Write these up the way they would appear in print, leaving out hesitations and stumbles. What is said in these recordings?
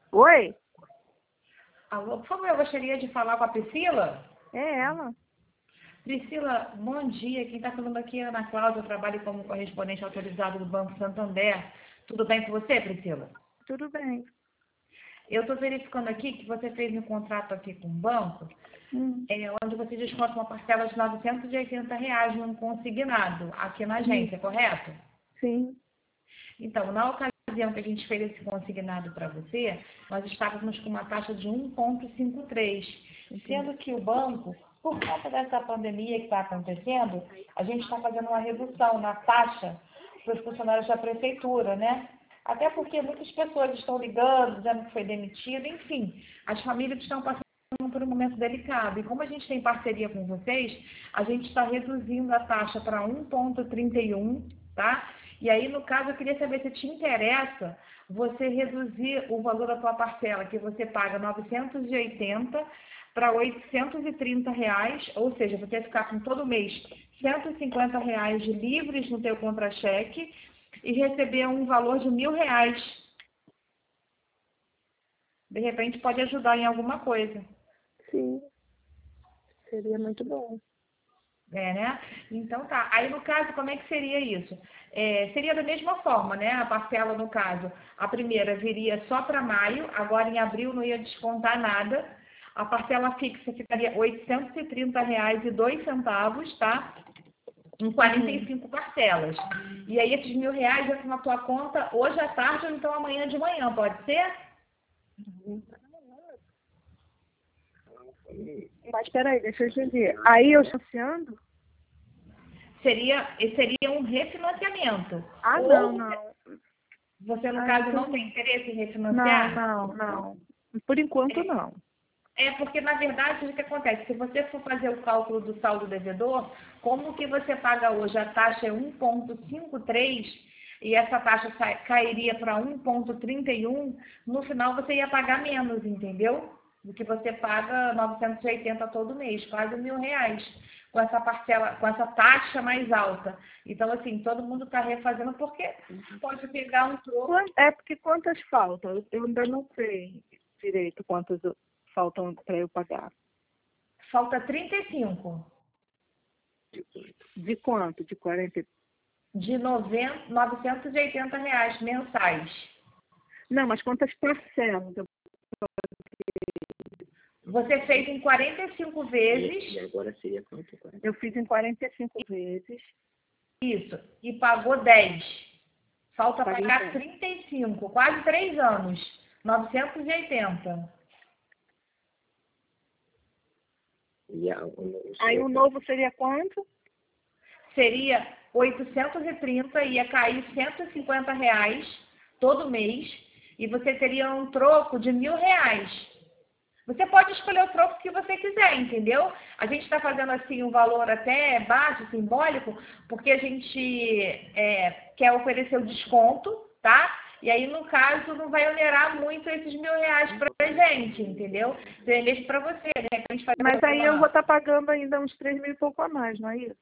Oi? Alô, por favor, eu gostaria de falar com a Priscila. É ela. Priscila, bom dia. Quem está falando aqui é a Ana Cláudia, eu trabalho como correspondente autorizado do Banco Santander. Tudo bem com você, Priscila? Tudo bem. Eu estou verificando aqui que você fez um contrato aqui com o banco, Hum, onde você desconta uma parcela de R$ 980 num consignado aqui na hum, agência, correto? sim. Então, na ocasião que a gente fez esse consignado para você, nós estávamos com uma taxa de 1,53, Entendi. sendo que o banco, por conta dessa pandemia que está acontecendo, a gente está fazendo uma redução na taxa para os funcionários da prefeitura, né? Até porque muitas pessoas estão ligando, dizendo que foi demitido, enfim, as famílias estão passando por um momento delicado. E como a gente tem parceria com vocês, a gente está reduzindo a taxa para 1,31, tá? E aí, no caso, eu queria saber se te interessa você reduzir o valor da tua parcela, que você paga 980 para R$ 830, ou seja, você vai ficar com todo mês R$ 150 de livres no teu contra-cheque e receber um valor de R$ 1.000. De repente, pode ajudar em alguma coisa. Sim, seria muito bom. É, né? Então tá. Aí no caso, como é que seria isso? Seria da mesma forma, né? A parcela, no caso, a primeira viria só para maio, agora em abril não ia descontar nada. A parcela fixa ficaria R$ 830,02, tá? Em Uhum. 45 parcelas. E aí esses R$ 1.000 entram na tua conta hoje à tarde ou então amanhã de manhã, pode ser? Mas peraí, deixa eu entender. Aí eu financiando? Seria um refinanciamento. Ah, não, Ou não. você, no Ah, caso, então não tem não. interesse em Não, refinanciar? não, não. Por enquanto, não. É. Porque, na verdade, o que acontece? Se você for fazer o cálculo do saldo devedor, como que você paga hoje? A taxa é 1,53 e essa taxa cairia para 1,31, no final você ia pagar menos, entendeu? Do que você paga 980 todo mês, quase R$ 1.000, com essa parcela, com essa taxa mais alta. Então, assim, todo mundo está refazendo porque pode pegar um troco. É porque quantas faltam? Eu ainda não sei direito quantas faltam para eu pagar. Falta 35. De quanto? De 40? De R$ 980 mensais. Não, mas quantas parcelas? Você fez em 45 vezes, E agora seria quanto? Eu fiz em 45 vezes. isso, e pagou 10. Falta Paguei pagar 10. 35, quase 3 anos. 980. Aí o novo seria quanto? Seria 830, ia cair R$ 150 todo mês, e você teria um troco de R$ 1.000. Você pode escolher o troco que você quiser, entendeu? A gente está fazendo assim um valor até baixo, simbólico, porque a gente quer oferecer o desconto, tá? E aí, no caso, não vai onerar muito esses R$ 1.000 para a gente, entendeu? Seria mesmo para você, de repente fazer Mas aí eu vou uma... estar pagando ainda uns 3 mil e pouco a mais, não é isso?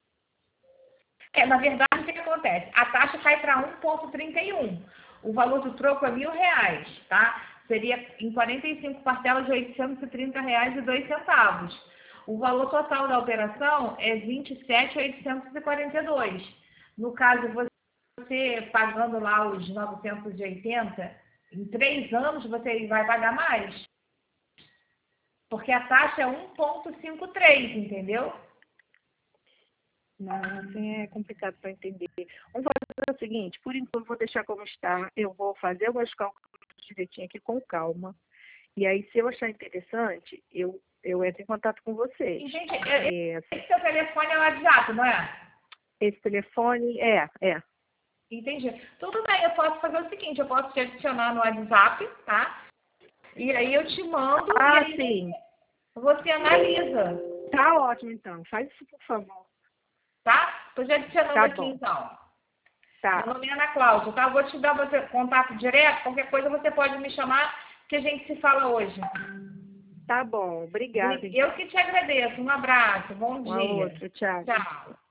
Na verdade, o que acontece? A taxa cai para 1,31. O valor do troco é R$ 1.000, tá? Seria em 45 parcelas de R$ 830,02. O valor total da operação é 27.842. No caso, você pagando lá os 980, em 3 anos você vai pagar mais. Porque a taxa é 1,53, entendeu? Não, assim é complicado para entender. Vamos fazer o seguinte, por enquanto eu vou deixar como está, eu vou fazer alguns cálculos direitinho aqui com calma. E aí, se eu achar interessante, eu entro em contato com vocês. E, gente, Assim, esse seu telefone é o WhatsApp, não é? esse telefone é. Entendi. Tudo bem, eu posso fazer o seguinte, eu posso te adicionar no WhatsApp, tá? E aí eu te mando e Ah, aí sim. você analisa, Tá ótimo, então. Faz isso, por favor. tá? Tô te adicionando Tá aqui, bom. então. Meu Tá. nome é Ana Cláudia, tá? Eu vou te dar o contato direto, qualquer coisa você pode me chamar, que a gente se fala hoje. Tá bom. Obrigada, Eu então. que te agradeço. Um abraço, bom Uma dia. outra. Tchau. Tchau.